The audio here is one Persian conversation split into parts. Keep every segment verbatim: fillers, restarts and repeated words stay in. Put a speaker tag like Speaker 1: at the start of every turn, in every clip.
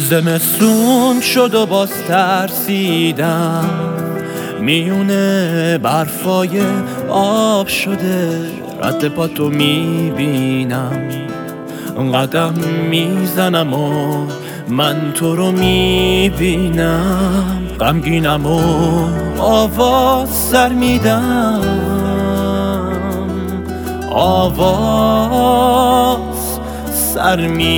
Speaker 1: زمستون شد و باز ترسیدم، میونه برفای آب شده رد پاتو میبینم، قدم میزنم و من تو رو میبینم، غمگینم و آواز سر میدم، آواز سر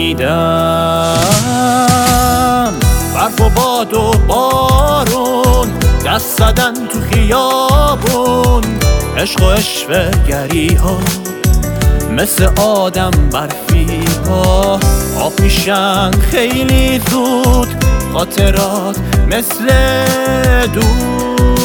Speaker 1: میدم. برف و باد و بارون دست زدن تو خیابون، عشق و عشوه گری ها مثل آدم برفی ها آب میشن خیلی زود، خاطرات مثل دود.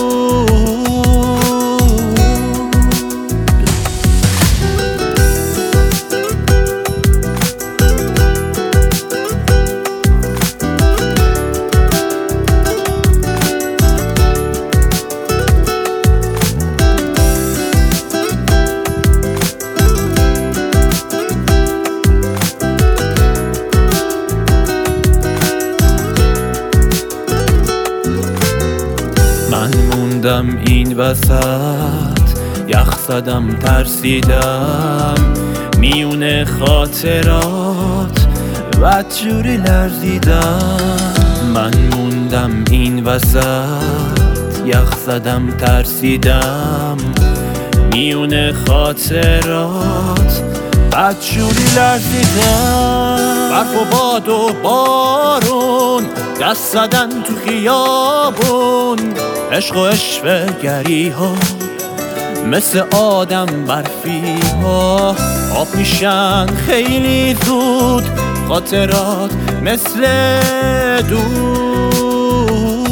Speaker 1: من موندم این وسط، یخ زدم ترسیدم، میونه خاطرات بدجوری لرزیدم. من موندم این وسط، یخ زدم ترسیدم، میونه خاطرات بدجوری لرزیدم. برف و باد و بارون دست زدن تو خیابون، عشق و عشوه گری ها مثل آدم برفی ها آب میشن خیلی زود، خاطرات مثل دود.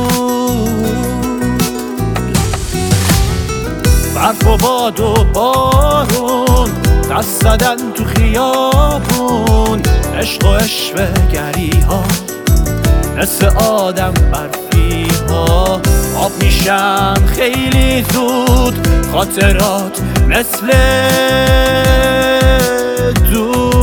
Speaker 1: برف و باد و بارون دست زدن تو خیابون، عشق و عشوه گری ها مثل آدم برفی ها آب میشن خیلی زود، خاطرات مثل دود.